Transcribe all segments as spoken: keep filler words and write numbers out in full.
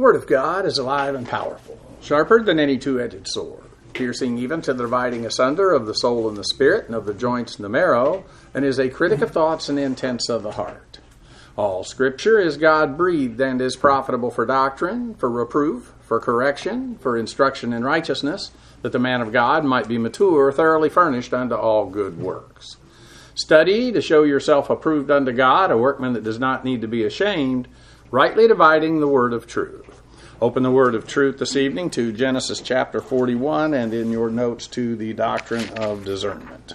Word of God is alive and powerful, sharper than any two-edged sword, piercing even to the dividing asunder of the soul and the spirit, and of the joints and the marrow, and is a critic of thoughts and intents of the heart. All Scripture is God-breathed and is profitable for doctrine, for reproof, for correction, for instruction in righteousness, that the man of God might be mature, thoroughly furnished unto all good works. Study to show yourself approved unto God, a workman that does not need to be ashamed, rightly dividing the word of truth. Open the word of truth this evening to Genesis chapter forty-one, and in your notes to the doctrine of discernment.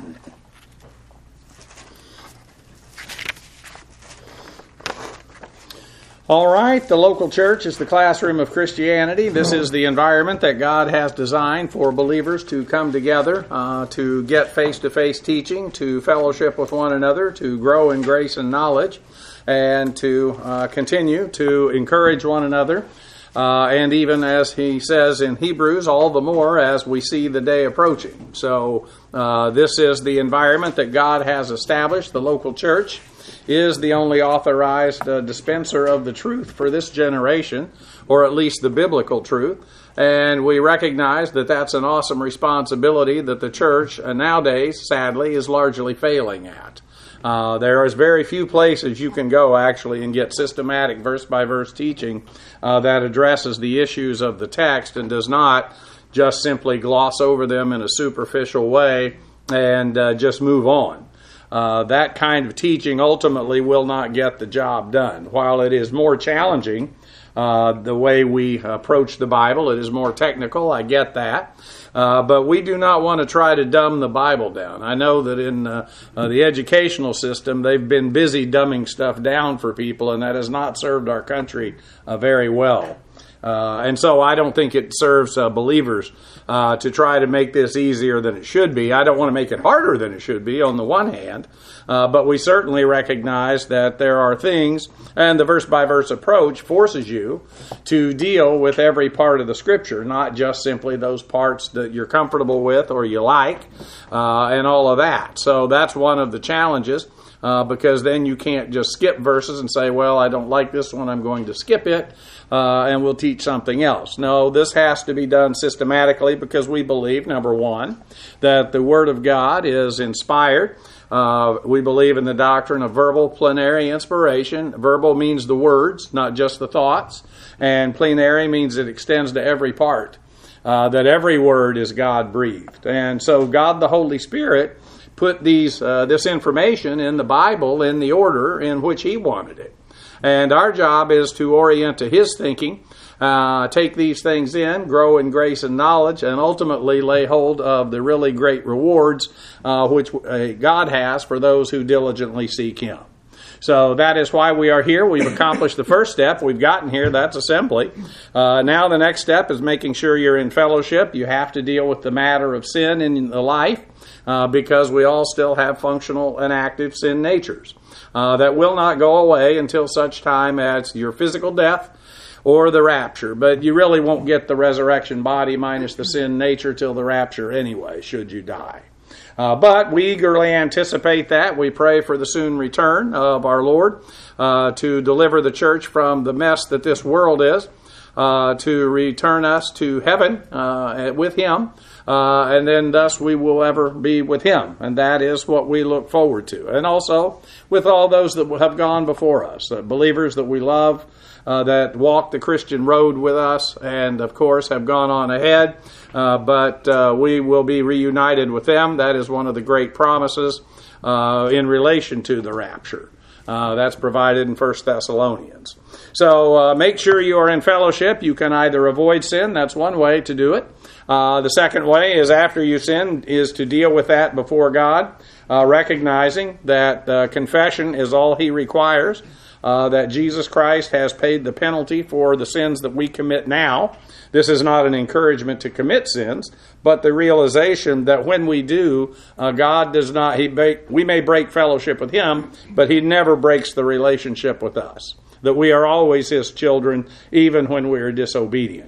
All right, the local church is the classroom of Christianity. This is the environment that God has designed for believers to come together, uh, to get face-to-face teaching, to fellowship with one another, to grow in grace and knowledge, and to uh, continue to encourage one another. Uh, and even as he says in Hebrews, all the more as we see the day approaching. So uh, this is the environment that God has established. The local church is the only authorized uh, dispenser of the truth for this generation, or at least the biblical truth. And we recognize that that's an awesome responsibility that the church uh, nowadays, sadly, is largely failing at. Uh, there is very few places you can go actually and get systematic verse-by-verse teaching uh, that addresses the issues of the text and does not just simply gloss over them in a superficial way and uh, just move on. Uh, that kind of teaching ultimately will not get the job done. While it is more challenging, uh, the way we approach the Bible, it is more technical, I get that. Uh, but we do not want to try to dumb the Bible down. I know that in uh, uh, the educational system, they've been busy dumbing stuff down for people, and that has not served our country uh, very well. Uh, and so I don't think it serves uh, believers uh, to try to make this easier than it should be. I don't want to make it harder than it should be on the one hand, uh, but we certainly recognize that there are things, and the verse-by-verse approach forces you to deal with every part of the Scripture, not just simply those parts that you're comfortable with or you like, uh, and all of that. So that's one of the challenges. Uh, because then you can't just skip verses and say, well, I don't like this one, I'm going to skip it, uh, and we'll teach something else. No, this has to be done systematically because we believe, number one, that the Word of God is inspired. Uh, we believe in the doctrine of verbal plenary inspiration. Verbal means the words, not just the thoughts, and plenary means it extends to every part, uh, that every word is God-breathed. And so God the Holy Spirit put these uh, this information in the Bible in the order in which He wanted it. And our job is to orient to His thinking, uh, take these things in, grow in grace and knowledge, and ultimately lay hold of the really great rewards uh, which uh, God has for those who diligently seek Him. So that is why we are here. We've accomplished the first step. We've gotten here. That's assembly. Uh, now the next step is making sure you're in fellowship. You have to deal with the matter of sin in the life uh, because we all still have functional and active sin natures. Uh, that will not go away until such time as your physical death or the rapture. But you really won't get the resurrection body minus the sin nature till the rapture anyway, should you die. Uh, but we eagerly anticipate that. We pray for the soon return of our Lord uh, to deliver the church from the mess that this world is, uh, to return us to heaven uh, with Him, uh, and then thus we will ever be with Him. And that is what we look forward to. And also with all those that have gone before us, uh, believers that we love, Uh, that walk the Christian road with us and, of course, have gone on ahead. Uh, but uh, we will be reunited with them. That is one of the great promises uh, in relation to the rapture. Uh, that's provided in First Thessalonians. So uh, make sure you are in fellowship. You can either avoid sin. That's one way to do it. Uh, the second way is after you sin is to deal with that before God, uh, recognizing that uh, confession is all He requires. Uh, that Jesus Christ has paid the penalty for the sins that we commit now. This is not an encouragement to commit sins, but the realization that when we do, uh, God does not, he break, we may break fellowship with Him, but He never breaks the relationship with us. That we are always His children, even when we are disobedient.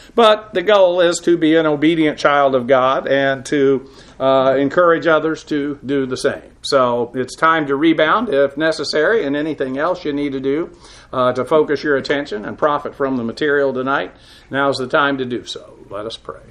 But the goal is to be an obedient child of God and to uh, encourage others to do the same. So it's time to rebound if necessary, and anything else you need to do uh, to focus your attention and profit from the material tonight, now's the time to do so. Let us pray.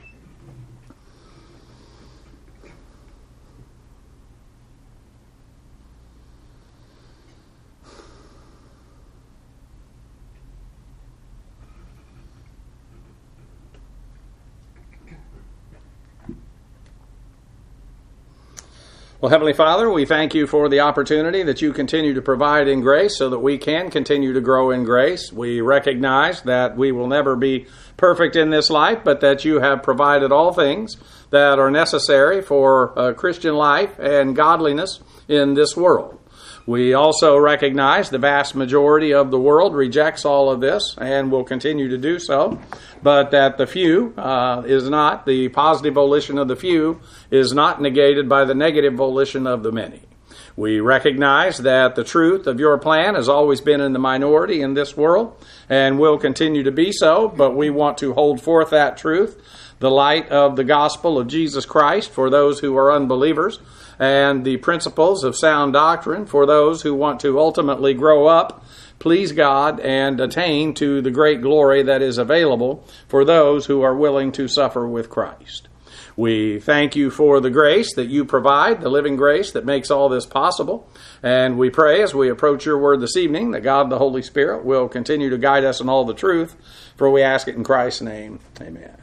Well, Heavenly Father, we thank you for the opportunity that you continue to provide in grace so that we can continue to grow in grace. We recognize that we will never be perfect in this life, but that you have provided all things that are necessary for a Christian life and godliness in this world. We also recognize the vast majority of the world rejects all of this and will continue to do so, but that the few uh, is not, the positive volition of the few is not negated by the negative volition of the many. We recognize that the truth of your plan has always been in the minority in this world and will continue to be so, but we want to hold forth that truth, the light of the gospel of Jesus Christ for those who are unbelievers, and the principles of sound doctrine for those who want to ultimately grow up, please God, and attain to the great glory that is available for those who are willing to suffer with Christ. We thank you for the grace that you provide, the living grace that makes all this possible. And we pray as we approach your word this evening that God the Holy Spirit will continue to guide us in all the truth, for we ask it in Christ's name. Amen.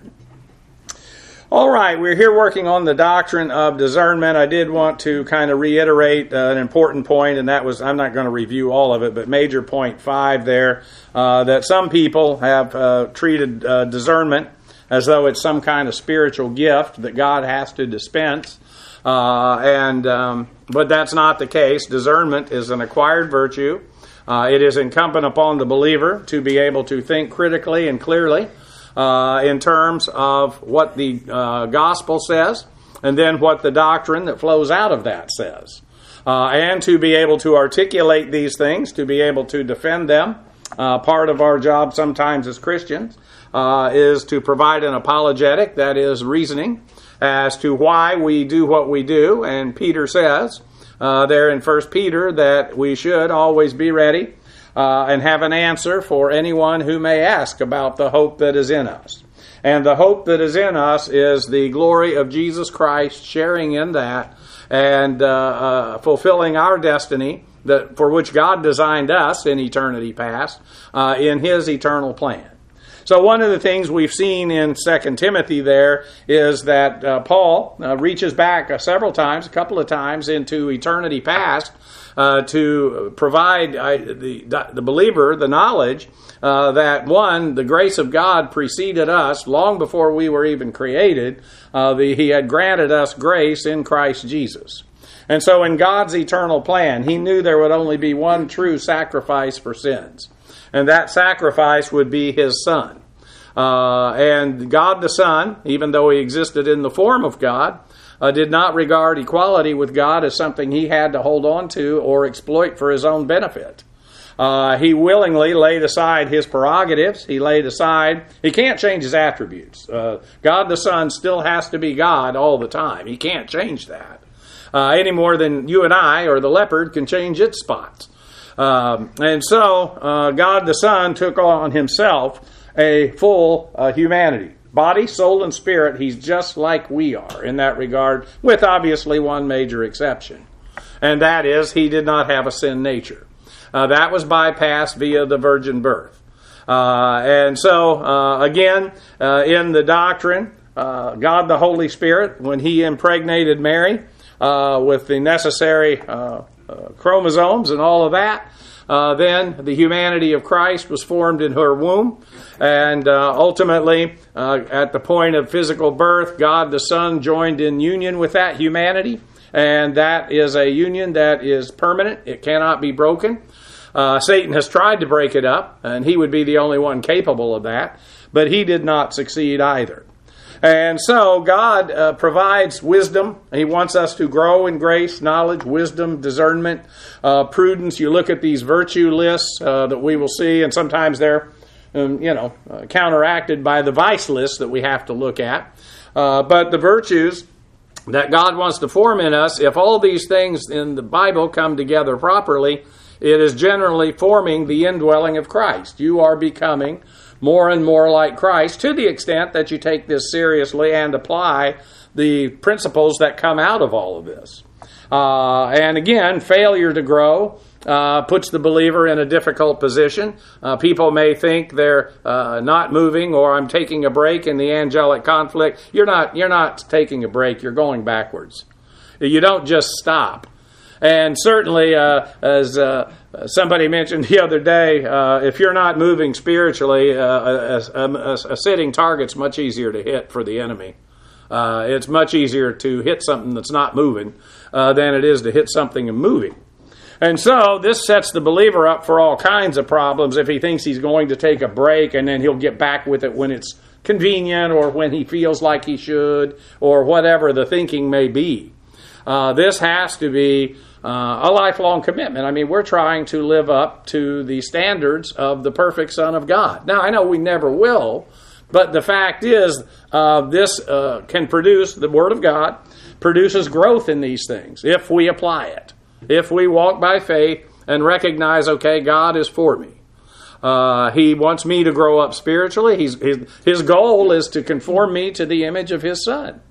All right, we're here working on the doctrine of discernment. I did want to kind of reiterate uh, an important point, and that was, I'm not going to review all of it, but major point five there, uh, that some people have uh, treated uh, discernment as though it's some kind of spiritual gift that God has to dispense. Uh, and um, but that's not the case. Discernment is an acquired virtue. Uh, it is incumbent upon the believer to be able to think critically and clearly uh, in terms of what the uh, gospel says, and then what the doctrine that flows out of that says. Uh, and to be able to articulate these things, to be able to defend them. Uh, part of our job sometimes as Christians uh, is to provide an apologetic, that is reasoning, as to why we do what we do. And Peter says uh, there in First Peter that we should always be ready uh, and have an answer for anyone who may ask about the hope that is in us. And the hope that is in us is the glory of Jesus Christ, sharing in that and uh, uh, fulfilling our destiny that for which God designed us in eternity past, uh, in His eternal plan. So one of the things we've seen in Second Timothy there is that uh, Paul uh, reaches back uh, several times, a couple of times, into eternity past uh, to provide uh, the, the believer the knowledge uh, that, one, the grace of God preceded us long before we were even created. Uh, the, he had granted us grace in Christ Jesus. And so in God's eternal plan, He knew there would only be one true sacrifice for sins. And that sacrifice would be His Son. Uh, and God the Son, even though He existed in the form of God, uh, did not regard equality with God as something He had to hold on to or exploit for His own benefit. Uh, he willingly laid aside His prerogatives. He laid aside, He can't change His attributes. Uh, God the Son still has to be God all the time. He can't change that. Uh, any more than you and I or the leopard can change its spots. Um, and so uh, God the Son took on Himself a full uh, humanity. Body, soul, and spirit, He's just like we are in that regard, with obviously one major exception. And that is, He did not have a sin nature. Uh, that was bypassed via the virgin birth. Uh, and so, uh, again, uh, in the doctrine, uh, God the Holy Spirit, when He impregnated Mary, Uh, with the necessary uh, uh, chromosomes and all of that. Uh, then the humanity of Christ was formed in her womb. And uh, ultimately, uh, at the point of physical birth, God the Son joined in union with that humanity. And that is a union that is permanent. It cannot be broken. Uh, Satan has tried to break it up, and he would be the only one capable of that. But he did not succeed either. And so God uh, provides wisdom. He wants us to grow in grace, knowledge, wisdom, discernment, uh, prudence. You look at these virtue lists uh, that we will see, and sometimes they're um, you know, uh, counteracted by the vice list that we have to look at. Uh, but the virtues that God wants to form in us, if all these things in the Bible come together properly, it is generally forming the indwelling of Christ. You are becoming more and more like Christ to the extent that you take this seriously and apply the principles that come out of all of this. Uh, and again, failure to grow uh, puts the believer in a difficult position. Uh, people may think they're uh, not moving, or I'm taking a break in the angelic conflict. You're not. You're not taking a break. You're going backwards. You don't just stop. And certainly, uh, as uh, somebody mentioned the other day, uh, if you're not moving spiritually, uh, a, a, a sitting target's much easier to hit for the enemy. Uh, it's much easier to hit something that's not moving uh, than it is to hit something moving. And so this sets the believer up for all kinds of problems if he thinks he's going to take a break and then he'll get back with it when it's convenient or when he feels like he should or whatever the thinking may be. Uh, this has to be uh, a lifelong commitment. I mean, we're trying to live up to the standards of the perfect Son of God. Now, I know we never will, but the fact is, uh, this uh, can produce, the Word of God produces growth in these things if we apply it. If we walk by faith and recognize, okay, God is for me. Uh, he wants me to grow up spiritually. He's, his, his goal is to conform me to the image of His Son.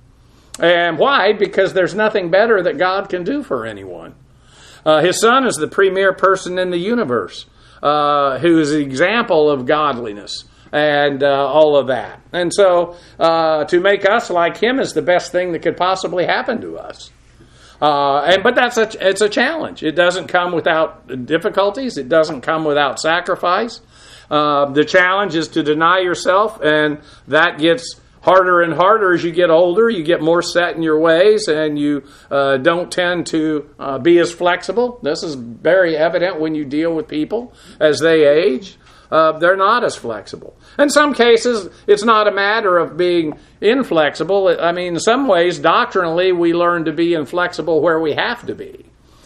And why? Because there's nothing better that God can do for anyone. Uh, his Son is the premier person in the universe uh, who is the example of godliness and uh, all of that. And so uh, to make us like Him is the best thing that could possibly happen to us. Uh, and but that's a, it's a challenge. It doesn't come without difficulties. It doesn't come without sacrifice. Uh, the challenge is to deny yourself, and that gets harder and harder as you get older. You get more set in your ways, and you uh, don't tend to uh, be as flexible. This is very evident when you deal with people as they age. Uh, they're not as flexible. In some cases, it's not a matter of being inflexible. I mean, in some ways, doctrinally, we learn to be inflexible where we have to be.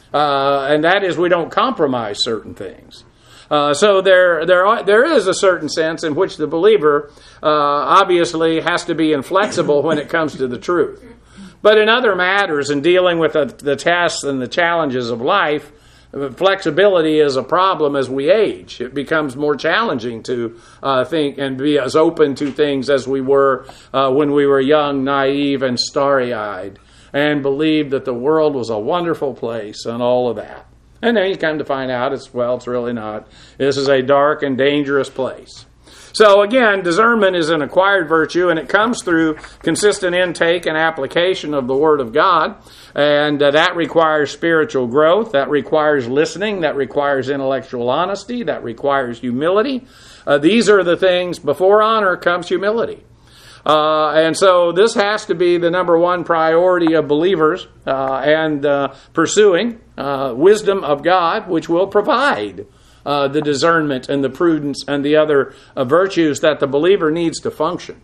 Uh, and that is, we don't compromise certain things. Uh, so there, there, are, there is a certain sense in which the believer uh, obviously has to be inflexible when it comes to the truth. But in other matters, in dealing with the, the tests and the challenges of life, flexibility is a problem as we age. It becomes more challenging to uh, think and be as open to things as we were uh, when we were young, naive, and starry-eyed, and believed that the world was a wonderful place and all of that. And then you come to find out, it's well, it's really not. This is a dark and dangerous place. So again, discernment is an acquired virtue, and it comes through consistent intake and application of the Word of God. And uh, that requires spiritual growth. That requires listening. That requires intellectual honesty. That requires humility. Uh, these are the things, before honor comes humility. Uh, and so this has to be the number one priority of believers uh, and uh, pursuing uh, wisdom of God, which will provide uh, the discernment and the prudence and the other uh, virtues that the believer needs to function.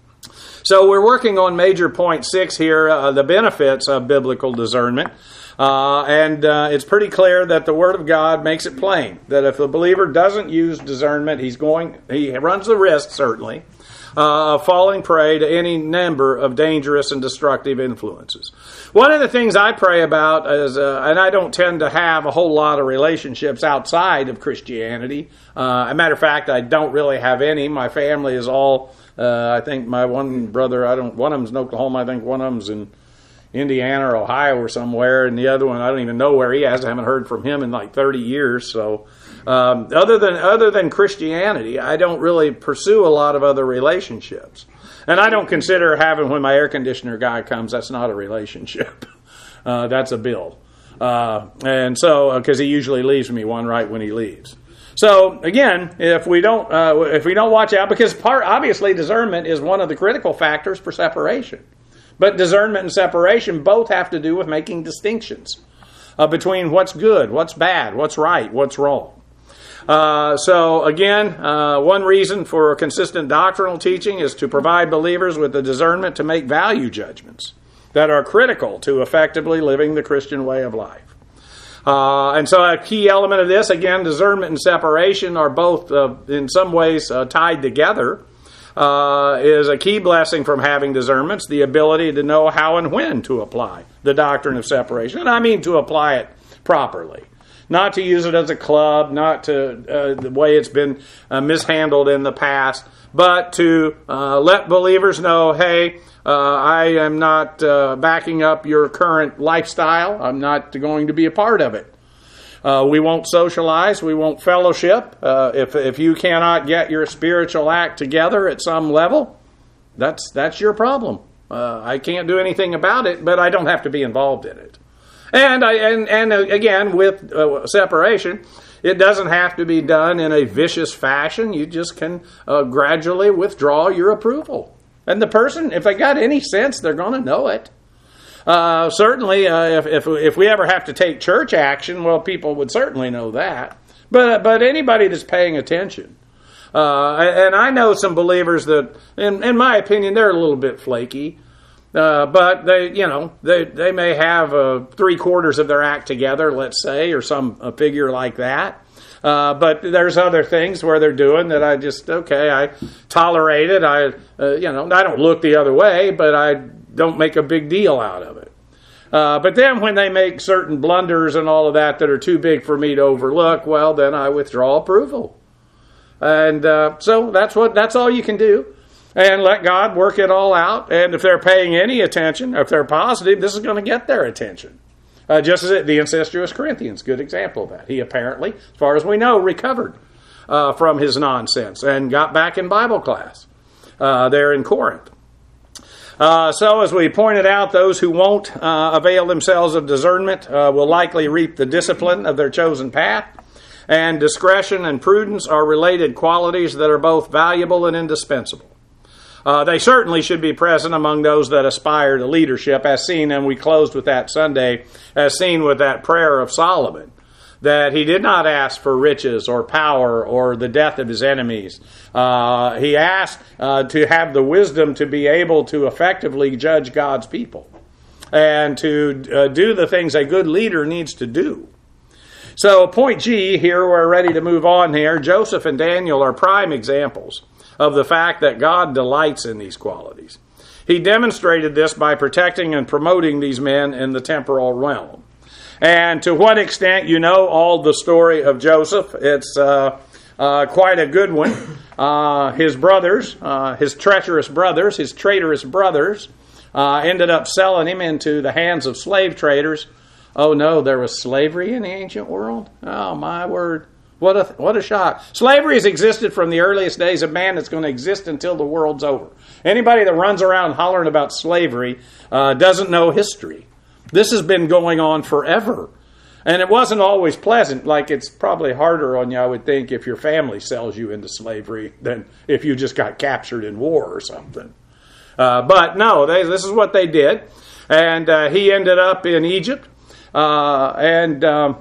So we're working on major point six here, uh, the benefits of biblical discernment. Uh, and uh, it's pretty clear that the Word of God makes it plain that if the believer doesn't use discernment, he's going, he runs the risk, certainly, Uh, falling prey to any number of dangerous and destructive influences. One of the things I pray about is, uh, and I don't tend to have a whole lot of relationships outside of Christianity. Uh, as a matter of fact, I don't really have any. My family is all, uh, I think my one brother, I don't, one of them's in Oklahoma, I think one of them's in Indiana or Ohio or somewhere, and the other one, I don't even know where he is. I haven't heard from him in like thirty years, so... Um, other than other than Christianity, I don't really pursue a lot of other relationships. And I don't consider having, when my air conditioner guy comes, that's not a relationship. Uh, that's a bill. Uh, and so, because uh, he usually leaves me one right when he leaves. So again, if we don't uh, if we don't watch out, because part obviously discernment is one of the critical factors for separation. But discernment and separation both have to do with making distinctions uh, between what's good, what's bad, what's right, what's wrong. Uh, so again, uh, one reason for consistent doctrinal teaching is to provide believers with the discernment to make value judgments that are critical to effectively living the Christian way of life. Uh, and so a key element of this, again, discernment and separation are both uh, in some ways uh, tied together, uh, is a key blessing from having discernments, the ability to know how and when to apply the doctrine of separation. And I mean to apply it properly. Not to use it as a club, not to uh, the way it's been uh, mishandled in the past, but to uh, let believers know, hey, uh, I am not uh, backing up your current lifestyle. I'm not going to be a part of it. Uh, we won't socialize. We won't fellowship. Uh, if if you cannot get your spiritual act together at some level, that's that's your problem. Uh, I can't do anything about it, but I don't have to be involved in it. And I and and again with uh, separation, it doesn't have to be done in a vicious fashion. You just can uh, gradually withdraw your approval. And the person, if they got any sense, they're going to know it. Uh, certainly, uh, if, if if we ever have to take church action, well, people would certainly know that. But but anybody that's paying attention, uh, and I know some believers that, in, in my opinion, they're a little bit flaky. Uh, but they, you know, they they may have uh, three quarters of their act together, let's say, or some a figure like that. Uh, but there's other things where they're doing that I just, okay, I tolerate it. I, uh, you know, I don't look the other way, but I don't make a big deal out of it. Uh, but then when they make certain blunders and all of that that are too big for me to overlook, well, then I withdraw approval. And uh, so that's what that's all you can do. And let God work it all out. And if they're paying any attention, if they're positive, this is going to get their attention. Uh, just as it, the incestuous Corinthians, good example of that. He apparently, as far as we know, recovered uh, from his nonsense and got back in Bible class uh, there in Corinth. Uh, so as we pointed out, those who won't uh, avail themselves of discernment uh, will likely reap the discipline of their chosen path. And discretion and prudence are related qualities that are both valuable and indispensable. Uh, they certainly should be present among those that aspire to leadership, as seen, and we closed with that Sunday, as seen with that prayer of Solomon, that he did not ask for riches or power or the death of his enemies. Uh, he asked uh, to have the wisdom to be able to effectively judge God's people and to uh, do the things a good leader needs to do. So point G, here we're ready to move on here. Joseph and Daniel are prime examples of the fact that God delights in these qualities. He demonstrated this by protecting and promoting these men in the temporal realm. And to what extent you know all the story of Joseph, it's uh, uh, quite a good one. Uh, his brothers, uh, his treacherous brothers, his traitorous brothers, uh, ended up selling him into the hands of slave traders. Oh no, there was slavery in the ancient world? Oh my word. What a what a shock. Slavery has existed from the earliest days of man. It's going to exist until the world's over. Anybody that runs around hollering about slavery uh, doesn't know history. This has been going on forever. And it wasn't always pleasant. Like, it's probably harder on you, I would think, if your family sells you into slavery than if you just got captured in war or something. Uh, but no, they, this is what they did. And uh, he ended up in Egypt. Uh, and... Um,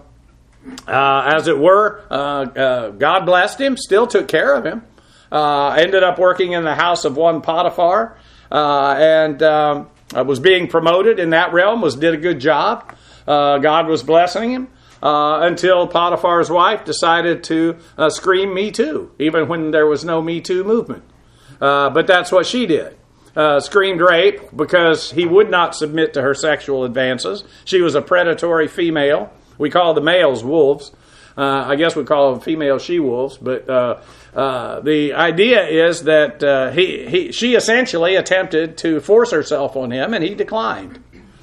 Uh, as it were, uh, uh, God blessed him, still took care of him. Uh, ended up working in the house of one Potiphar, uh, and um, was being promoted in that realm, was did a good job. Uh, God was blessing him uh, until Potiphar's wife decided to uh, scream "Me Too," even when there was no Me Too movement. Uh, but that's what she did. Uh, screamed rape because he would not submit to her sexual advances. She was a predatory female. We call the males wolves. Uh, I guess we call them female she-wolves. But uh, uh, the idea is that uh, he, he, she essentially attempted to force herself on him, and he declined.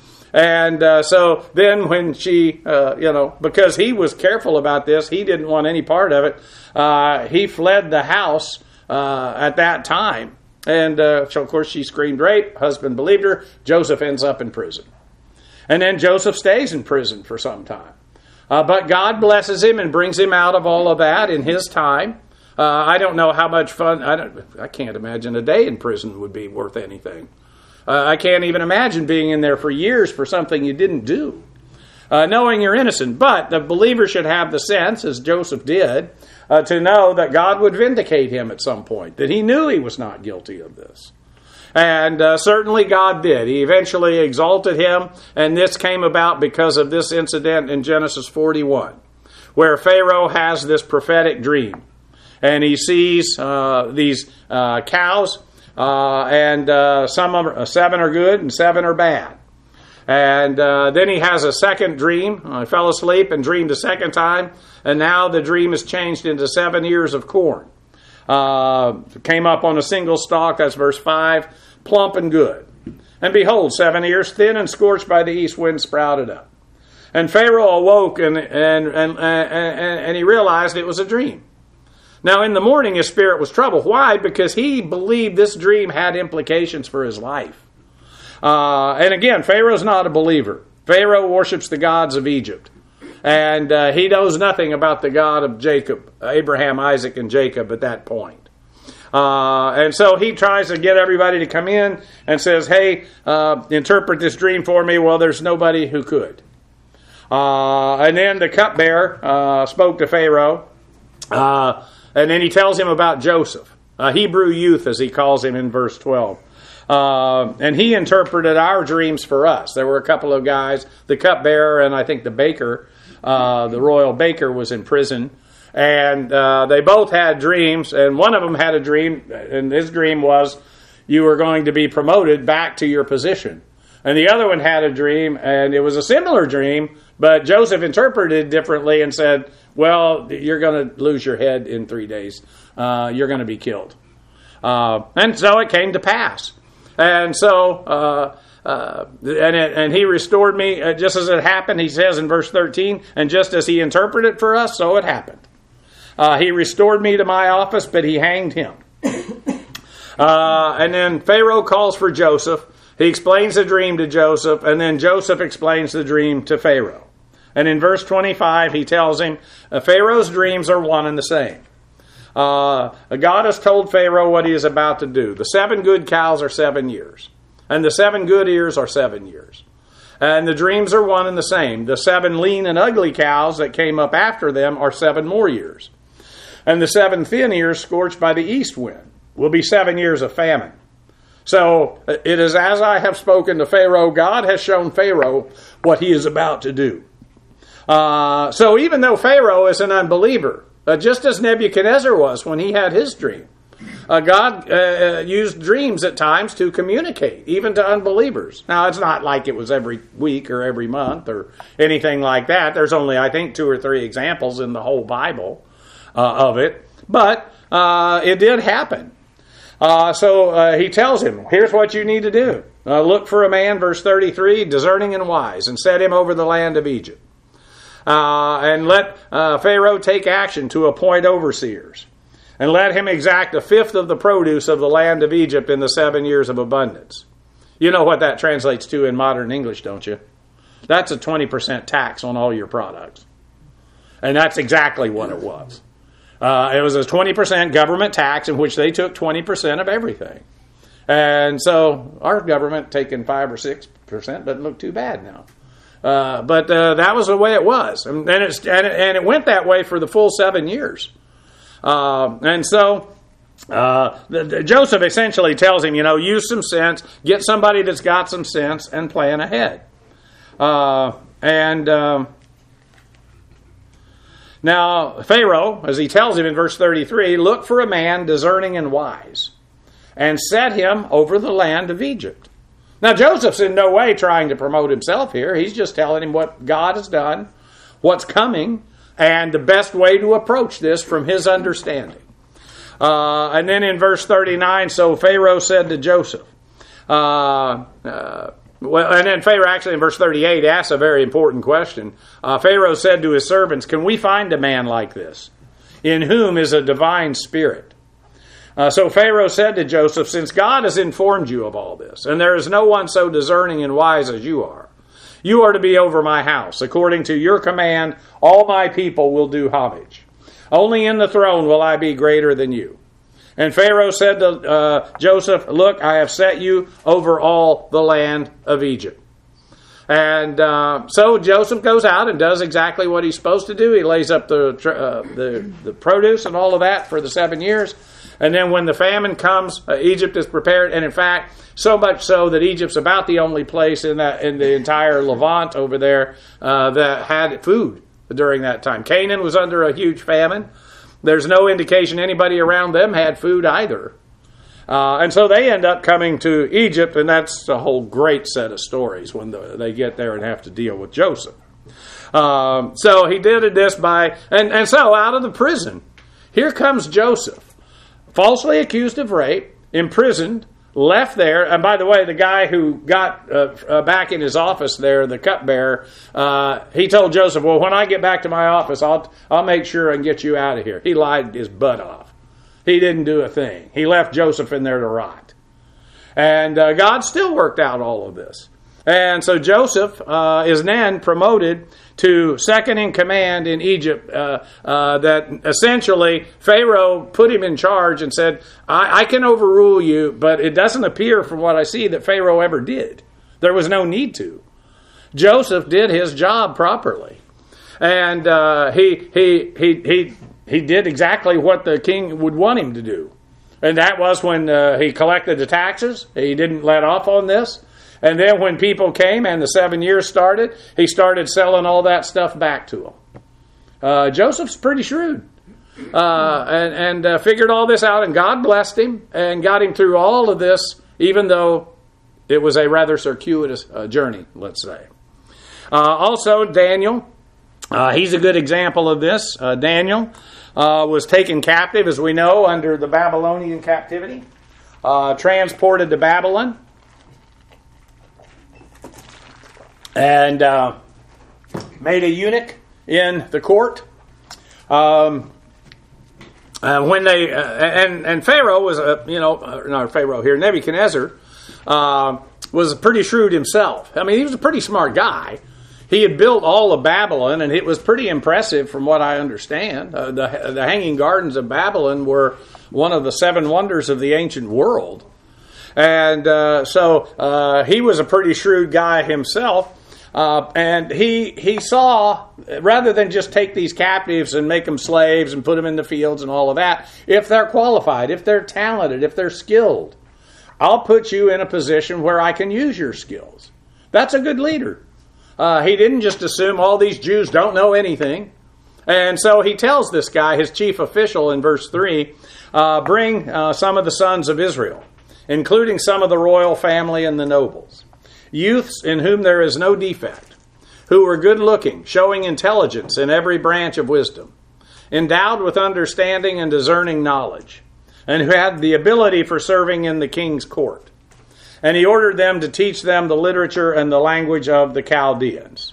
And uh, so then when she, uh, you know, because he was careful about this, he didn't want any part of it, uh, he fled the house uh, at that time. And uh, so, of course, she screamed rape. Husband believed her. Joseph ends up in prison. And then Joseph stays in prison for some time. Uh, but God blesses him and brings him out of all of that in his time. Uh, I don't know how much fun, I, don't, I can't imagine a day in prison would be worth anything. Uh, I can't even imagine being in there for years for something you didn't do. Uh, knowing you're innocent. But the believer should have the sense, as Joseph did, uh, to know that God would vindicate him at some point. That he knew he was not guilty of this. And uh, certainly God did. He eventually exalted him, and this came about because of this incident in Genesis forty-one, where Pharaoh has this prophetic dream. And he sees uh, these uh, cows, uh, and uh, some of them, seven are good and seven are bad. And uh, then he has a second dream. I fell asleep and dreamed a second time, and now the dream is changed into seven ears of corn. Uh, came up on a single stalk, that's verse five, plump and good. And behold, seven ears, thin and scorched by the east wind, sprouted up. And Pharaoh awoke, and and and and, and he realized it was a dream. Now, in the morning, his spirit was troubled. Why? Because he believed this dream had implications for his life. Uh, and again, Pharaoh's not a believer. Pharaoh worships the gods of Egypt. And uh, he knows nothing about the God of Jacob, Abraham, Isaac, and Jacob at that point. Uh, and so he tries to get everybody to come in and says, hey, uh, interpret this dream for me. Well, there's nobody who could. Uh, and then the cupbearer uh, spoke to Pharaoh. Uh, and then he tells him about Joseph, a Hebrew youth, as he calls him in verse twelve. Uh, and he interpreted our dreams for us. There were a couple of guys, the cupbearer and I think the baker, uh, the royal baker was in prison. And uh, they both had dreams, and one of them had a dream, and his dream was you were going to be promoted back to your position. And the other one had a dream, and it was a similar dream, but Joseph interpreted it differently and said, well, you're going to lose your head in three days. Uh, you're going to be killed. Uh, and so it came to pass. And so, uh, uh, and, it, and he restored me uh, just as it happened. He says in verse thirteen, and just as he interpreted for us, so it happened. Uh, he restored me to my office, but he hanged him. Uh, and then Pharaoh calls for Joseph. He explains the dream to Joseph, and then Joseph explains the dream to Pharaoh. And in verse twenty-five, he tells him, Pharaoh's dreams are one and the same. Uh, God has told Pharaoh what he is about to do. The seven good cows are seven years, and the seven good ears are seven years. And the dreams are one and the same. The seven lean and ugly cows that came up after them are seven more years. And the seven thin ears scorched by the east wind will be seven years of famine. So it is as I have spoken to Pharaoh, God has shown Pharaoh what he is about to do. Uh, so even though Pharaoh is an unbeliever, uh, just as Nebuchadnezzar was when he had his dream, uh, God uh, used dreams at times to communicate, even to unbelievers. Now, it's not like it was every week or every month or anything like that. There's only, I think, two or three examples in the whole Bible uh, of it. But uh, it did happen. Uh, so uh, he tells him, here's what you need to do. Uh, look for a man, verse thirty-three, discerning and wise, and set him over the land of Egypt. Uh, and let uh, Pharaoh take action to appoint overseers. And let him exact a fifth of the produce of the land of Egypt in the seven years of abundance. You know what that translates to in modern English, don't you? That's a twenty percent tax on all your products. And that's exactly what it was. Uh, it was a twenty percent government tax in which they took twenty percent of everything. And so our government taking five or six percent doesn't look too bad now. Uh, but uh, that was the way it was. And, and, it's, and, it, and it went that way for the full seven years. Uh, and so uh, the, the, Joseph essentially tells him, you know, use some sense, get somebody that's got some sense, and plan ahead. Uh, and um, now Pharaoh, as he tells him in verse thirty-three, look for a man discerning and wise, and set him over the land of Egypt. Now Joseph's in no way trying to promote himself here. He's just telling him what God has done, what's coming, and the best way to approach this from his understanding. Uh, and then in verse thirty-nine, so Pharaoh said to Joseph, uh, uh, well, and then Pharaoh actually in verse thirty-eight asks a very important question. Uh, Pharaoh said to his servants, can we find a man like this, in whom is a divine spirit? Uh, so Pharaoh said to Joseph, since God has informed you of all this, and there is no one so discerning and wise as you are, you are to be over my house. According to your command, all my people will do homage. Only in the throne will I be greater than you. And Pharaoh said to uh, Joseph, look, I have set you over all the land of Egypt. And uh, so Joseph goes out and does exactly what he's supposed to do. He lays up the, uh, the the produce and all of that for the seven years. And then when the famine comes, uh, Egypt is prepared. And in fact, so much so that Egypt's about the only place in that in the entire Levant over there uh, that had food during that time. Canaan was under a huge famine. There's no indication anybody around them had food either. Uh, and so they end up coming to Egypt, and that's a whole great set of stories when the, they get there and have to deal with Joseph. Um, so he did this by, and, and so out of the prison, here comes Joseph, falsely accused of rape, imprisoned, left there. And by the way, the guy who got uh, uh, back in his office there, the cupbearer, uh, he told Joseph, well, when I get back to my office, I'll, I'll make sure and get you out of here. He lied his butt off. He didn't do a thing. He left Joseph in there to rot. And uh, God still worked out all of this. And so Joseph uh, is then promoted to second in command in Egypt. Uh, uh, that essentially Pharaoh put him in charge and said, I-, I can overrule you, but it doesn't appear from what I see that Pharaoh ever did. There was no need to. Joseph did his job properly. And uh, he, he, he, he, he did exactly what the king would want him to do. And that was when uh, he collected the taxes. He didn't let off on this. And then when people came and the seven years started, he started selling all that stuff back to them. Uh, Joseph's pretty shrewd. Uh, and and uh, figured all this out, and God blessed him and got him through all of this, even though it was a rather circuitous uh, journey, let's say. Uh, also, Daniel, uh, he's a good example of this. Uh, Daniel uh, was taken captive, as we know, under the Babylonian captivity, uh, transported to Babylon, and uh, made a eunuch in the court. Um, uh, when they uh, and and Pharaoh was a you know uh, not Pharaoh here Nebuchadnezzar uh, was pretty shrewd himself. I mean, he was a pretty smart guy. He had built all of Babylon, and it was pretty impressive from what I understand. Uh, the the Hanging Gardens of Babylon were one of the seven wonders of the ancient world, and uh, so uh, he was a pretty shrewd guy himself. Uh, and he he saw, rather than just take these captives and make them slaves and put them in the fields and all of that, if they're qualified, if they're talented, if they're skilled, I'll put you in a position where I can use your skills. That's a good leader. Uh, he didn't just assume all these Jews don't know anything. And so he tells this guy, his chief official in verse three, uh, bring uh, some of the sons of Israel, including some of the royal family and the nobles. Youths in whom there is no defect, who were good-looking, showing intelligence in every branch of wisdom, endowed with understanding and discerning knowledge, and who had the ability for serving in the king's court. And he ordered them to teach them the literature and the language of the Chaldeans.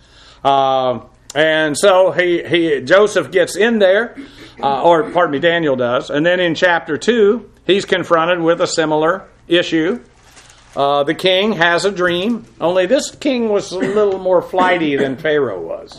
Uh, and so he, he Joseph gets in there, uh, or pardon me, Daniel does, and then in chapter two, he's confronted with a similar issue. Uh, the king has a dream, only this king was a little more flighty than Pharaoh was.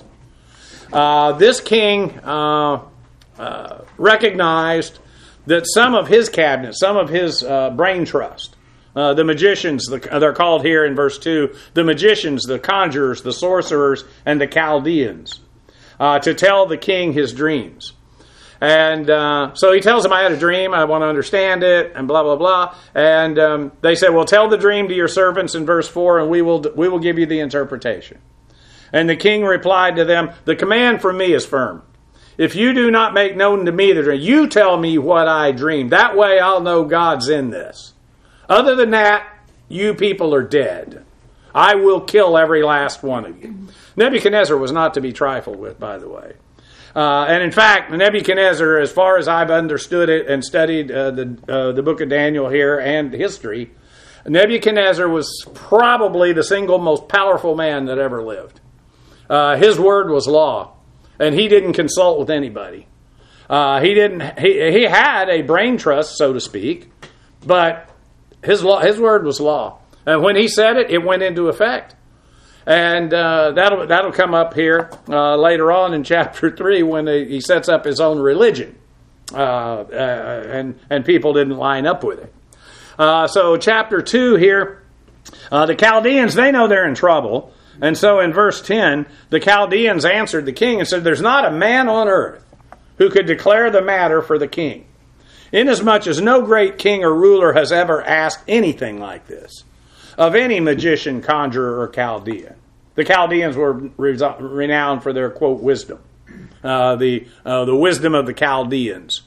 Uh, this king uh, uh, recognized that some of his cabinet, some of his uh, brain trust, uh, the magicians, the, they're called here in verse two, the magicians, the conjurers, the sorcerers, and the Chaldeans, uh, to tell the king his dreams. And uh, so he tells them, I had a dream, I want to understand it, and blah, blah, blah. And um, they say, well, tell the dream to your servants in verse four, and we will we will give you the interpretation. And the king replied to them, the command from me is firm. If you do not make known to me the dream, you tell me what I dreamed. That way I'll know God's in this. Other than that, you people are dead. I will kill every last one of you. Nebuchadnezzar was not to be trifled with, by the way. Uh, and in fact, Nebuchadnezzar, as far as I've understood it and studied uh, the uh, the book of Daniel here and history, Nebuchadnezzar was probably the single most powerful man that ever lived. Uh, his word was law, and he didn't consult with anybody. Uh, he didn't. He he had a brain trust, so to speak, but his law, his word was law, and when he said it, it went into effect. And uh, that'll that'll come up here uh, later on in chapter three when he, he sets up his own religion, uh, uh, and and people didn't line up with it. Uh, so chapter two here, uh, the Chaldeans, they know they're in trouble. And so in verse ten, the Chaldeans answered the king and said, there's not a man on earth who could declare the matter for the king, inasmuch as no great king or ruler has ever asked anything like this of any magician, conjurer, or Chaldean. The Chaldeans were renowned for their, quote, wisdom. Uh, the uh, the wisdom of the Chaldeans.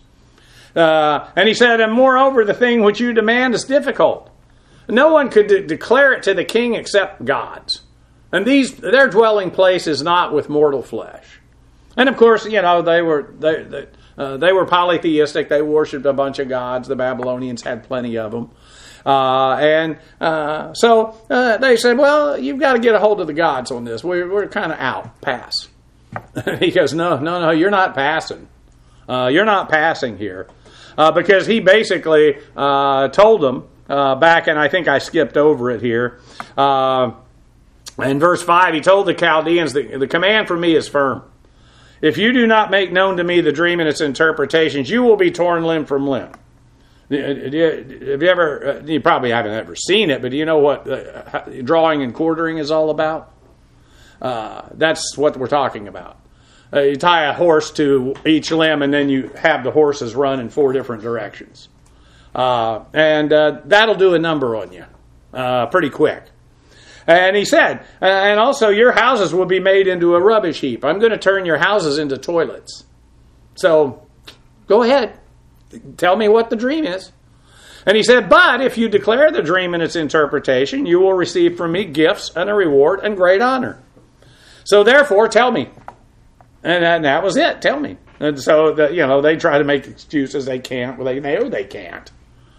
Uh, and he said, and moreover, the thing which you demand is difficult. No one could de- declare it to the king except God's. And these their dwelling place is not with mortal flesh. And of course, you know, they were they they, uh, they were polytheistic. They worshipped a bunch of gods. The Babylonians had plenty of them. Uh, and uh, so uh, they said, well, you've got to get a hold of the gods on this. We're, we're kind of out. Pass. He goes, no, no, no, you're not passing. Uh, you're not passing here. Uh, because he basically uh, told them uh, back, and I think I skipped over it here. Uh, in verse five, he told the Chaldeans, the, the command for me is firm. If you do not make known to me the dream and its interpretations, you will be torn limb from limb. Have you ever, you probably haven't ever seen it, but do you know what uh, drawing and quartering is all about? Uh, that's what we're talking about. Uh, you tie a horse to each limb, and then you have the horses run in four different directions. Uh, and uh, that'll do a number on you uh, pretty quick. And he said, and also your houses will be made into a rubbish heap. I'm going to turn your houses into toilets. So go ahead. Tell me what the dream is. And he said, but if you declare the dream and its interpretation, you will receive from me gifts and a reward and great honor. So therefore, tell me. And that, and that was it. Tell me. And so, the, you know, they try to make excuses. They can't. Well, they know they can't.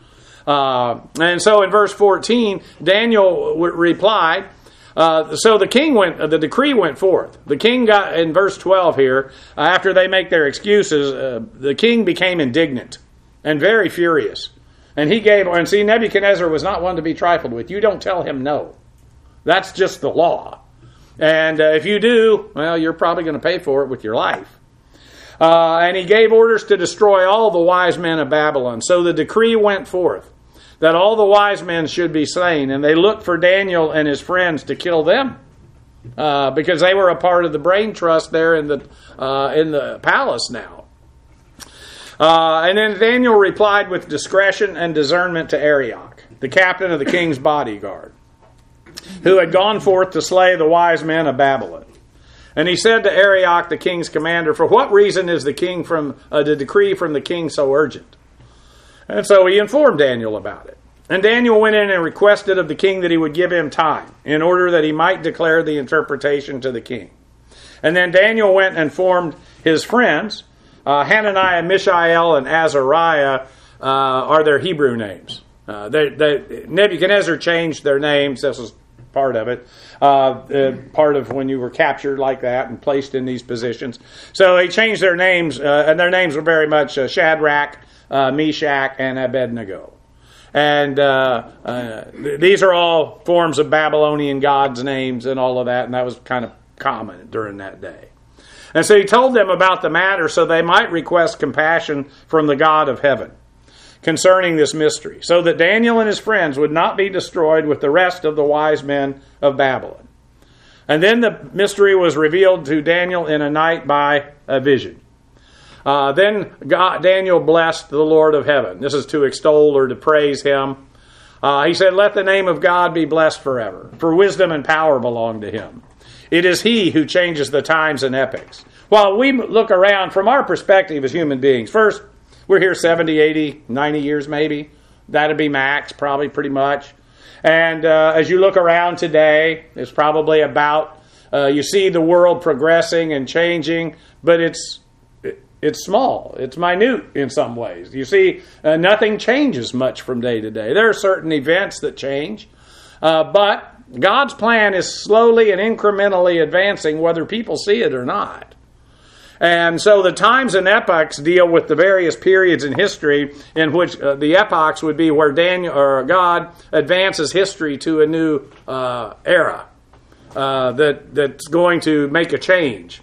Uh, and so in verse fourteen, Daniel w- replied, uh, so the king went, uh, the decree went forth. The king got, in verse twelve here, uh, after they make their excuses, uh, the king became indignant and very furious. And he gave, and see, Nebuchadnezzar was not one to be trifled with. You don't tell him no. That's just the law. And uh, if you do, well, you're probably going to pay for it with your life. Uh, and he gave orders to destroy all the wise men of Babylon. So the decree went forth that all the wise men should be slain. And they looked for Daniel and his friends to kill them. Uh, because they were a part of the brain trust there in the uh, in the palace now. Uh, and then Daniel replied with discretion and discernment to Arioch, the captain of the king's bodyguard, who had gone forth to slay the wise men of Babylon. And he said to Arioch, the king's commander, for what reason is the king from uh, the decree from the king so urgent? And so he informed Daniel about it. And Daniel went in and requested of the king that he would give him time in order that he might declare the interpretation to the king. And then Daniel went and informed his friends. Uh, Hananiah, Mishael, and Azariah uh, are their Hebrew names. Uh, they, they, Nebuchadnezzar changed their names. This was part of it. Uh, uh, part of when you were captured like that and placed in these positions. So they changed their names, uh, and their names were very much uh, Shadrach, uh, Meshach, and Abednego. And uh, uh, th- these are all forms of Babylonian gods' names and all of that, and that was kind of common during that day. And so he told them about the matter so they might request compassion from the God of heaven concerning this mystery, so that Daniel and his friends would not be destroyed with the rest of the wise men of Babylon. And then the mystery was revealed to Daniel in a night by a vision. Uh, then God, Daniel blessed the Lord of heaven. This is to extol or to praise him. Uh, he said, let the name of God be blessed forever, for wisdom and power belong to him. It is he who changes the times and epochs. While we look around from our perspective as human beings, first, we're here seventy, eighty, ninety years maybe. That'd be max, probably pretty much. And uh, as you look around today, it's probably about, uh, you see the world progressing and changing, but it's it's small. It's minute in some ways. You see, uh, nothing changes much from day to day. There are certain events that change, uh, but God's plan is slowly and incrementally advancing whether people see it or not. And so the times and epochs deal with the various periods in history in which uh, the epochs would be where Daniel or God advances history to a new uh, era uh, that that's going to make a change.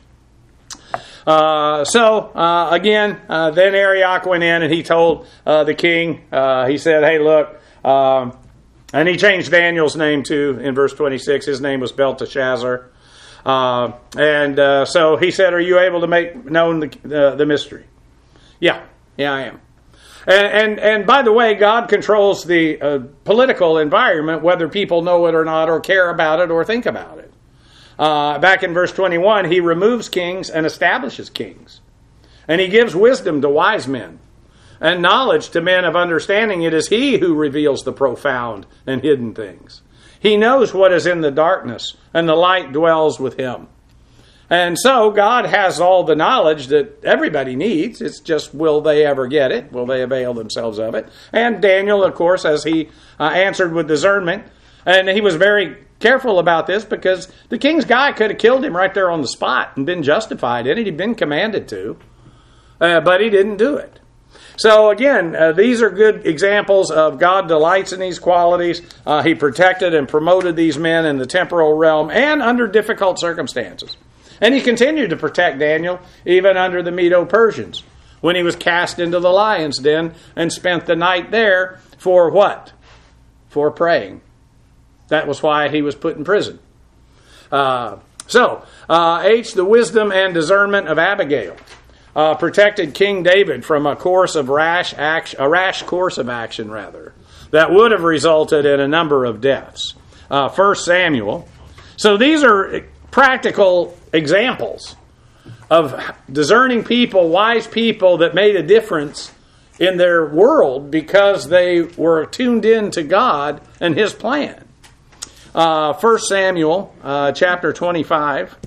Uh, so, uh, again, uh, then Arioch went in and he told uh, the king, uh, he said, hey, look, um, And he changed Daniel's name too in verse twenty-six. His name was Belteshazzar. Uh, and uh, so he said, are you able to make known the, uh, the mystery? Yeah, yeah, I am. And, and, and by the way, God controls the uh, political environment, whether people know it or not, or care about it, or think about it. Uh, back in verse twenty-one, he removes kings and establishes kings. And he gives wisdom to wise men, and knowledge to men of understanding. It is he who reveals the profound and hidden things. He knows what is in the darkness, and the light dwells with him. And so God has all the knowledge that everybody needs. It's just, will they ever get it? Will they avail themselves of it? And Daniel, of course, as he uh, answered with discernment, and he was very careful about this because the king's guy could have killed him right there on the spot and been justified in it. He'd been commanded to, uh, but he didn't do it. So again, uh, these are good examples of God delights in these qualities. Uh, he protected and promoted these men in the temporal realm and under difficult circumstances. And he continued to protect Daniel even under the Medo-Persians when he was cast into the lion's den and spent the night there for what? For praying. That was why he was put in prison. Uh, so, uh, H, the wisdom and discernment of Abigail. Uh, protected King David from a course of rash action, a rash course of action, rather, that would have resulted in a number of deaths. Uh, First Samuel. So these are practical examples of discerning people, wise people that made a difference in their world because they were tuned in to God and His plan. Uh, First Samuel, uh, chapter twenty-five.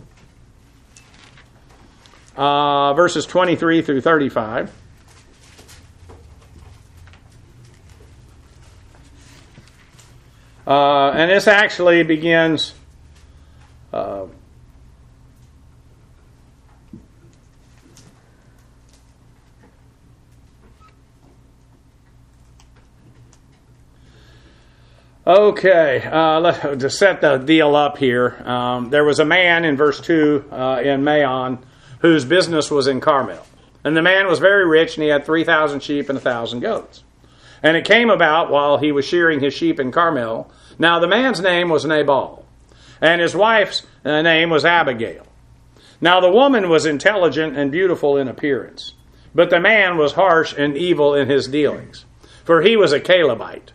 Uh, verses twenty-three through thirty-five. Uh, and this actually begins uh, Okay, uh, let's to set the deal up here. Um, there was a man in verse two uh, in Maon whose business was in Carmel. And the man was very rich, and he had three thousand sheep and one thousand goats. And it came about while he was shearing his sheep in Carmel. Now the man's name was Nabal, and his wife's name was Abigail. Now the woman was intelligent and beautiful in appearance, but the man was harsh and evil in his dealings, for he was a Calebite.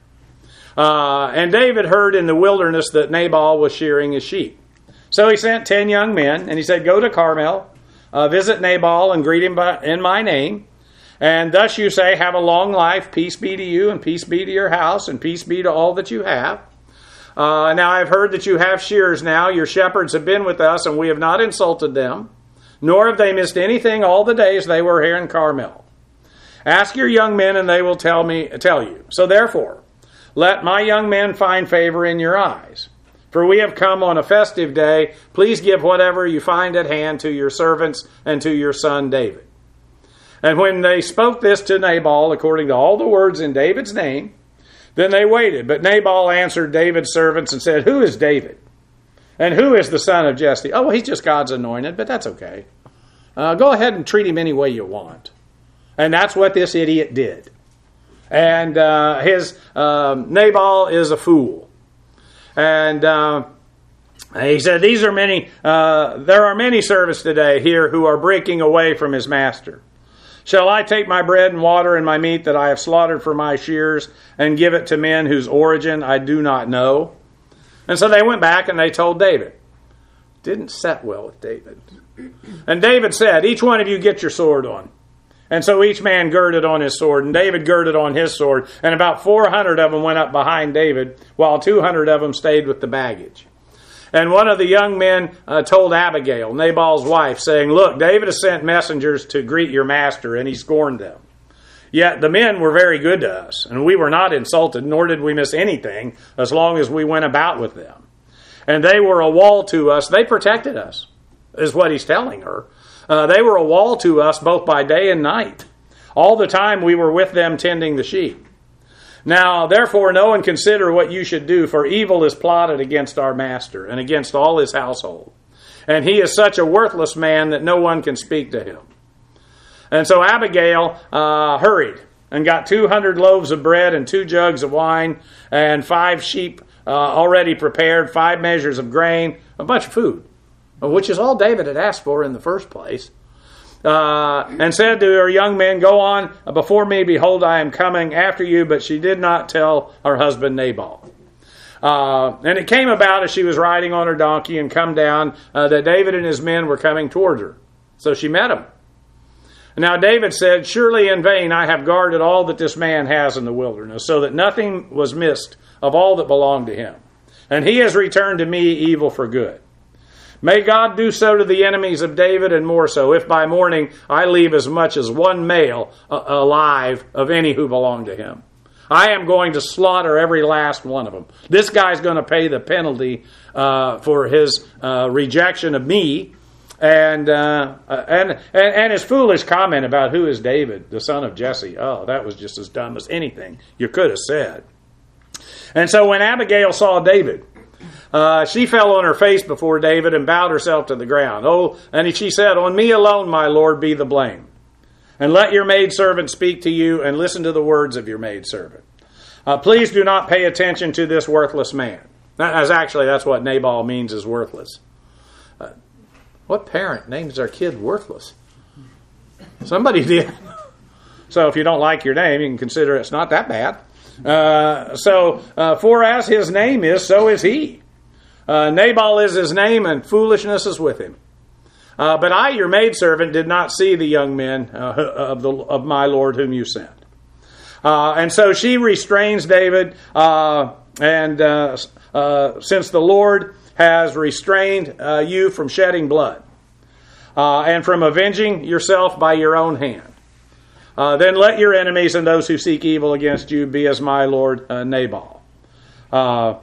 Uh, and David heard in the wilderness that Nabal was shearing his sheep. So he sent ten young men, and he said, go to Carmel, Uh, visit Nabal and greet him by, in my name. And thus you say, have a long life, peace be to you, and peace be to your house, and peace be to all that you have. Uh, now I have heard that you have shearers now. Your shepherds have been with us, and we have not insulted them, nor have they missed anything all the days they were here in Carmel. Ask your young men, and they will tell me tell you. So therefore, let my young men find favor in your eyes. For we have come on a festive day. Please give whatever you find at hand to your servants and to your son David. And when they spoke this to Nabal, according to all the words in David's name, then they waited. But Nabal answered David's servants and said, who is David? And who is the son of Jesse? Oh, well, he's just God's anointed, but that's okay. Uh, go ahead and treat him any way you want. And that's what this idiot did. And uh, his um, Nabal is a fool. And uh, he said, "These are many. Uh, there are many servants today here who are breaking away from his master. Shall I take my bread and water and my meat that I have slaughtered for my shears and give it to men whose origin I do not know?" And so they went back and they told David. Didn't set well with David. And David said, "Each one of you get your sword on." And so each man girded on his sword, and David girded on his sword, and about four hundred of them went up behind David, while two hundred of them stayed with the baggage. And one of the young men uh, told Abigail, Nabal's wife, saying, "Look, David has sent messengers to greet your master, and he scorned them. Yet the men were very good to us, and we were not insulted, nor did we miss anything, as long as we went about with them. And they were a wall to us. They protected us," is what he's telling her. Uh, they were a wall to us both by day and night. All the time we were with them tending the sheep. Now, therefore, know and consider what you should do, for evil is plotted against our master and against all his household. And he is such a worthless man that no one can speak to him. And so Abigail uh, hurried and got two hundred loaves of bread and two jugs of wine and five sheep uh, already prepared, five measures of grain, a bunch of food, which is all David had asked for in the first place. Uh, and said to her young men, "Go on before me, behold, I am coming after you." But she did not tell her husband Nabal. Uh, and it came about as she was riding on her donkey and come down uh, that David and his men were coming towards her. So she met him. Now David said, "Surely in vain I have guarded all that this man has in the wilderness, so that nothing was missed of all that belonged to him. And he has returned to me evil for good. May God do so to the enemies of David, and more so, if by morning I leave as much as one male uh, alive of any who belong to him. I am going to slaughter every last one of them." This guy's going to pay the penalty uh, for his uh, rejection of me, and, uh, and and and his foolish comment about who is David, the son of Jesse. Oh, that was just as dumb as anything you could have said. And so when Abigail saw David, Uh, she fell on her face before David and bowed herself to the ground. Oh, and she said, "On me alone, my Lord, be the blame. And let your maidservant speak to you, and listen to the words of your maidservant. Uh, please do not pay attention to this worthless man." That's actually, that's what Nabal means, is worthless. Uh, what parent names their kid worthless? Somebody did. So if you don't like your name, you can consider it's not that bad. Uh, so, uh, for as his name is, so is he. Uh, Nabal is his name, and foolishness is with him. Uh, but I, your maidservant, did not see the young men uh, of, the, of my Lord whom you sent. Uh, and so she restrains David, uh, and uh, uh, since the Lord has restrained uh, you from shedding blood, uh, and from avenging yourself by your own hand, uh, then let your enemies and those who seek evil against you be as my Lord uh, Nabal. Uh,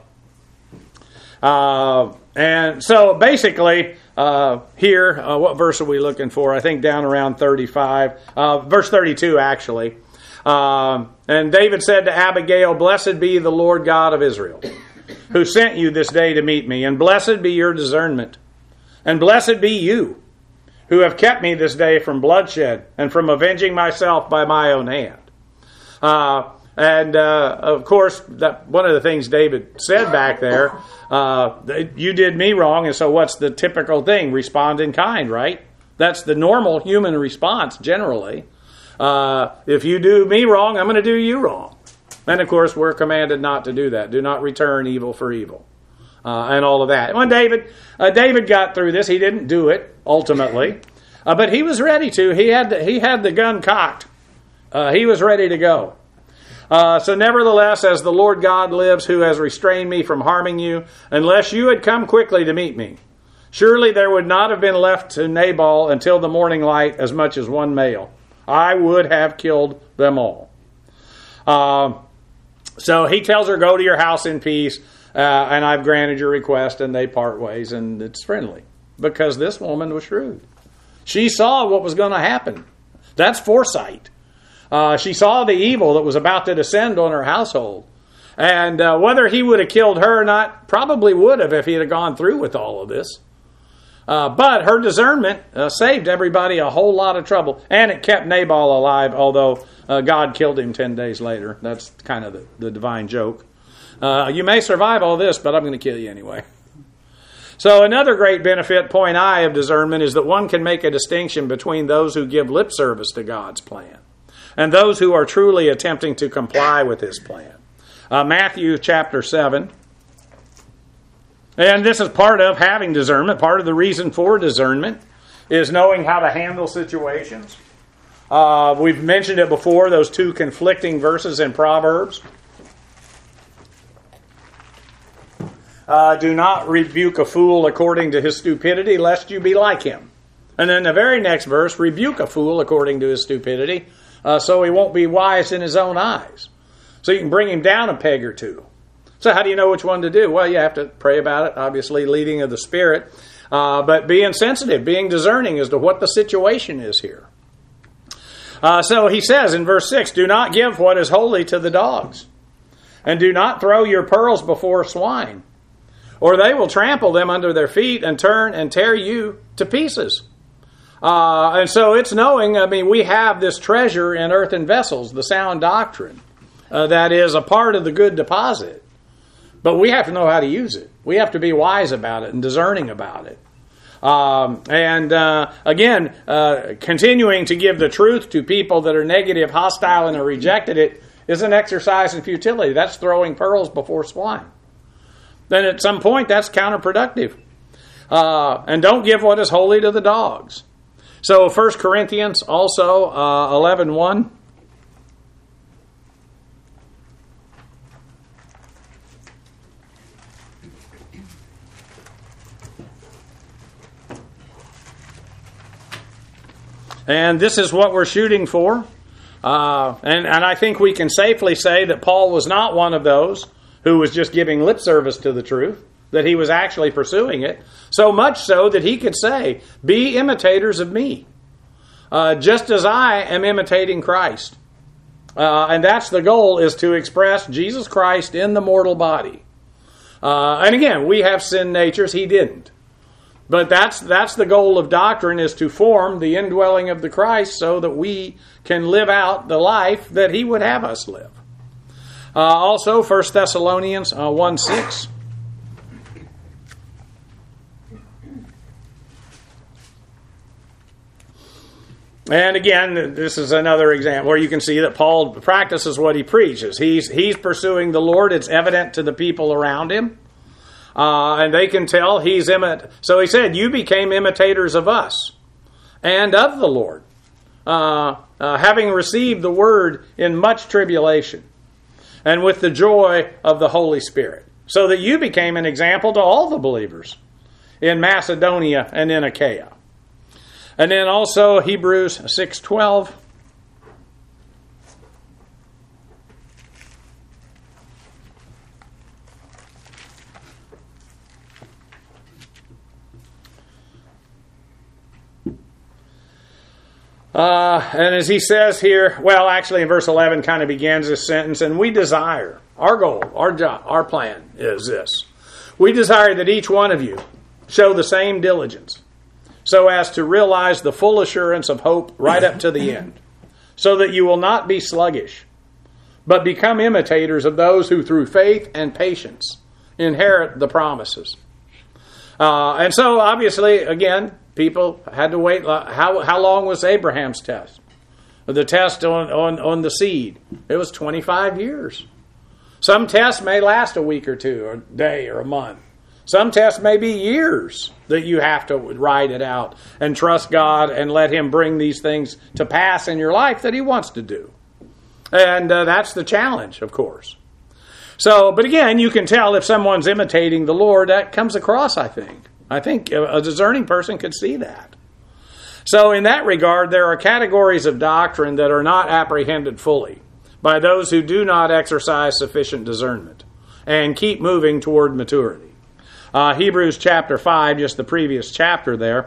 Uh, and so basically, uh, here, uh, what verse are we looking for? I think down around thirty-five, uh, verse thirty-two actually. Um, and David said to Abigail, "Blessed be the Lord God of Israel, who sent you this day to meet me, and blessed be your discernment, and blessed be you, who have kept me this day from bloodshed, and from avenging myself by my own hand." Uh, And, uh, of course, that one of the things David said back there, uh, you did me wrong, and so what's the typical thing? Respond in kind, right? That's the normal human response, generally. Uh, if you do me wrong, I'm going to do you wrong. And, of course, we're commanded not to do that. Do not return evil for evil, uh, and all of that. When David, uh, David got through this, he didn't do it, ultimately, uh, but he was ready to. He had, the, he had the gun cocked. Uh, he was ready to go. Uh, so nevertheless, as the Lord God lives, who has restrained me from harming you, unless you had come quickly to meet me, surely there would not have been left to Nabal until the morning light as much as one male. I would have killed them all. Uh, so he tells her, "Go to your house in peace, uh, and I've granted your request," and they part ways, and it's friendly. Because this woman was shrewd. She saw what was going to happen. That's foresight. Uh, she saw the evil that was about to descend on her household. And uh, whether he would have killed her or not, probably would have if he had gone through with all of this. Uh, but her discernment uh, saved everybody a whole lot of trouble. And it kept Nabal alive, although uh, God killed him ten days later. That's kind of the, the divine joke. Uh, you may survive all this, but I'm going to kill you anyway. So another great benefit, point I, of discernment is that one can make a distinction between those who give lip service to God's plan and those who are truly attempting to comply with his plan. Uh, Matthew chapter seven. And this is part of having discernment. Part of the reason for discernment is knowing how to handle situations. Uh, we've mentioned it before, those two conflicting verses in Proverbs. Uh, do not rebuke a fool according to his stupidity, lest you be like him. And then the very next verse, rebuke a fool according to his stupidity, Uh, so he won't be wise in his own eyes. So you can bring him down a peg or two. So how do you know which one to do? Well, you have to pray about it, obviously, leading of the Spirit. Uh, but being sensitive, being discerning as to what the situation is here. Uh, so he says in verse six, "Do not give what is holy to the dogs, and do not throw your pearls before swine, or they will trample them under their feet and turn and tear you to pieces. Uh, and so it's knowing, I mean, we have this treasure in earthen vessels, the sound doctrine, uh, that is a part of the good deposit. But we have to know how to use it. We have to be wise about it and discerning about it. Um, and uh, again, uh, continuing to give the truth to people that are negative, hostile, and have rejected it is an exercise in futility. That's throwing pearls before swine. Then at some point, that's counterproductive. Uh, and don't give what is holy to the dogs. So First Corinthians also, uh, eleven one. And this is what we're shooting for. Uh, and, and I think we can safely say that Paul was not one of those who was just giving lip service to the truth, that he was actually pursuing it, so much so that he could say, be imitators of me, uh, just as I am imitating Christ. Uh, and that's the goal, is to express Jesus Christ in the mortal body. Uh, and again, we have sin natures, he didn't. But that's that's the goal of doctrine, is to form the indwelling of the Christ so that we can live out the life that he would have us live. Uh, also, First Thessalonians uh, one six. And again, this is another example where you can see that Paul practices what he preaches. He's, he's pursuing the Lord. It's evident to the people around him. Uh, and they can tell he's imit. So he said, you became imitators of us and of the Lord, uh, uh, having received the word in much tribulation and with the joy of the Holy Spirit, so that you became an example to all the believers in Macedonia and in Achaia. And then also Hebrews six twelve. Uh, and as he says here, well, actually in verse eleven kind of begins this sentence, and we desire, our goal, our job, our plan is this. We desire that each one of you show the same diligence, so as to realize the full assurance of hope right up to the end, so that you will not be sluggish, but become imitators of those who through faith and patience inherit the promises. Uh, and so obviously, again, people had to wait. How how long was Abraham's test? The test on, on, on the seed. It was twenty-five years. Some tests may last a week or two, or a day, or a month. Some tests may be years that you have to ride it out and trust God and let him bring these things to pass in your life that he wants to do. And uh, that's the challenge, of course. So, but again, you can tell if someone's imitating the Lord. That comes across, I think. I think a discerning person could see that. So in that regard, there are categories of doctrine that are not apprehended fully by those who do not exercise sufficient discernment and keep moving toward maturity. Uh, Hebrews chapter five, just the previous chapter there,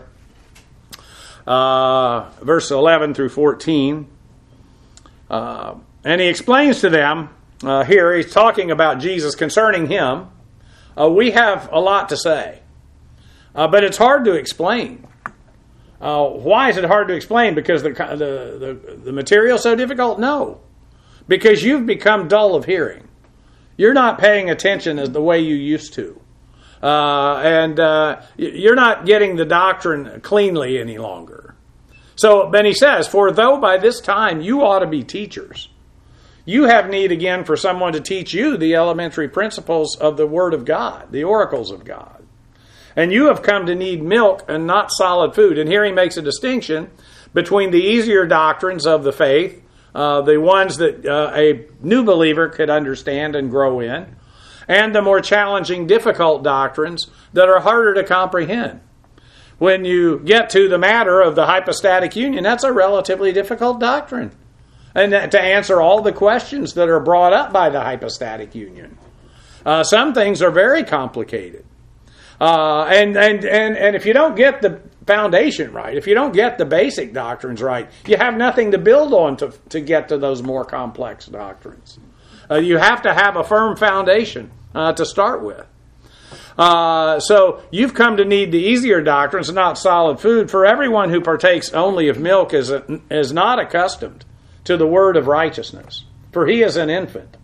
uh, verse eleven through fourteen. Uh, and he explains to them, uh, here he's talking about Jesus concerning him. Uh, we have a lot to say. Uh, but it's hard to explain. Uh, why is it hard to explain? Because the, the, the, the material is so difficult? No. Because you've become dull of hearing. You're not paying attention as the way you used to. Uh, and uh, you're not getting the doctrine cleanly any longer. So then he says, for though by this time you ought to be teachers, you have need again for someone to teach you the elementary principles of the Word of God, the oracles of God. And you have come to need milk and not solid food. And here he makes a distinction between the easier doctrines of the faith, uh, the ones that uh, a new believer could understand and grow in, and the more challenging, difficult doctrines that are harder to comprehend. When you get to the matter of the hypostatic union, that's a relatively difficult doctrine. And to answer all the questions that are brought up by the hypostatic union. Uh, some things are very complicated. Uh, and, and, and, and if you don't get the foundation right, if you don't get the basic doctrines right, you have nothing to build on to, to get to those more complex doctrines. Uh, you have to have a firm foundation uh, to start with. Uh, so you've come to need the easier doctrines, not solid food. For everyone who partakes only of milk is, a, is not accustomed to the word of righteousness, for he is an infant,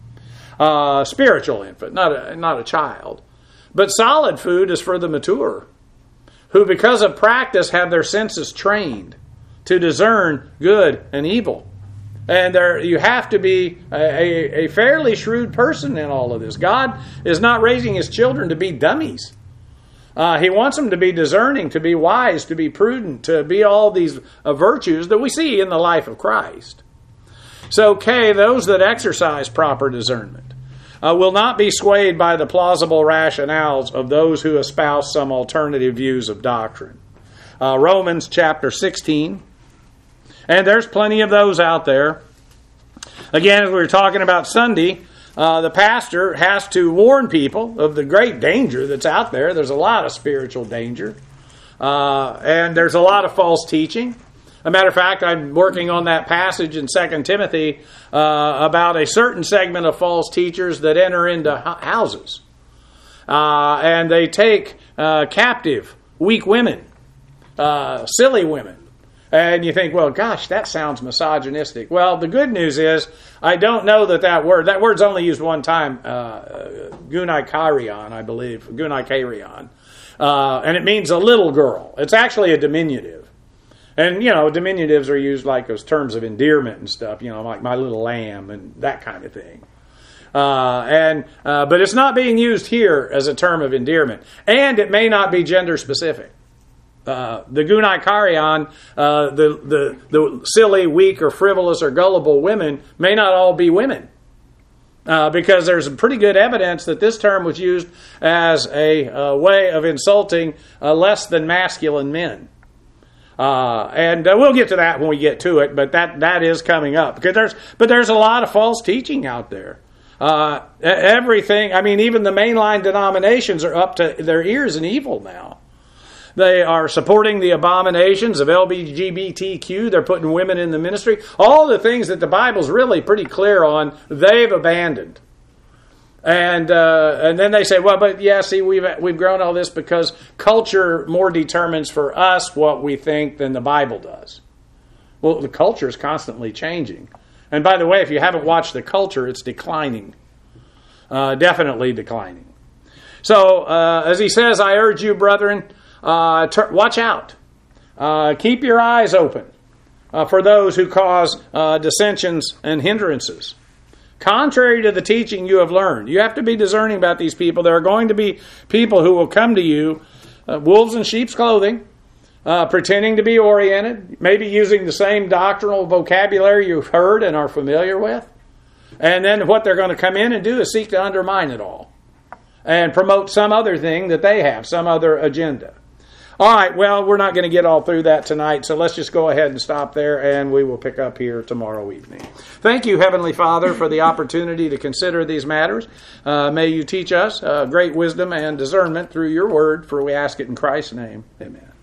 uh, spiritual infant, not a, not a child. But solid food is for the mature, who because of practice have their senses trained to discern good and evil. And there, you have to be a, a, a fairly shrewd person in all of this. God is not raising His children to be dummies. Uh, he wants them to be discerning, to be wise, to be prudent, to be all these uh, virtues that we see in the life of Christ. So, K, those that exercise proper discernment uh, will not be swayed by the plausible rationales of those who espouse some alternative views of doctrine. Uh, Romans chapter sixteen. And there's plenty of those out there. Again, as we were talking about Sunday, uh, the pastor has to warn people of the great danger that's out there. There's a lot of spiritual danger. Uh, and there's a lot of false teaching. As a matter of fact, I'm working on that passage in Second Timothy uh, about a certain segment of false teachers that enter into houses. Uh, and they take uh, captive weak women, uh, silly women. And you think, well, gosh, that sounds misogynistic. Well, the good news is, I don't know that that word, that word's only used one time, uh, gunaikarion, I believe, gunaikarion. Uh, and it means a little girl. It's actually a diminutive. And, you know, diminutives are used like as terms of endearment and stuff, you know, like my little lamb and that kind of thing. Uh, and uh, but it's not being used here as a term of endearment. And it may not be gender specific. Uh, the gunaikarion, uh, the, the the silly, weak, or frivolous, or gullible women may not all be women. Uh, because there's pretty good evidence that this term was used as a uh, way of insulting uh, less than masculine men. Uh, and uh, we'll get to that when we get to it, but that, that is coming up. Because there's, but there's a lot of false teaching out there. Uh, everything, I mean, even the mainline denominations are up to their ears in evil now. They are supporting the abominations of L G B T Q. They're putting women in the ministry. All the things that the Bible's really pretty clear on, they've abandoned. And uh, and then they say, well, but yeah, see, we've we've grown all this because culture more determines for us what we think than the Bible does. Well, the culture is constantly changing. And by the way, if you haven't watched the culture, it's declining. Uh, definitely declining. So, uh, as he says, I urge you, brethren, Uh, ter- watch out. Uh, keep your eyes open uh, for those who cause uh, dissensions and hindrances. Contrary to the teaching you have learned. You have to be discerning about these people. There are going to be people who will come to you, uh, wolves in sheep's clothing, uh, pretending to be oriented, maybe using the same doctrinal vocabulary you've heard and are familiar with. And then what they're going to come in and do is seek to undermine it all and promote some other thing that they have, some other agenda. All right, well, we're not going to get all through that tonight, so let's just go ahead and stop there, and we will pick up here tomorrow evening. Thank you, Heavenly Father, for the opportunity to consider these matters. Uh, may you teach us uh, great wisdom and discernment through your word, for we ask it in Christ's name. Amen.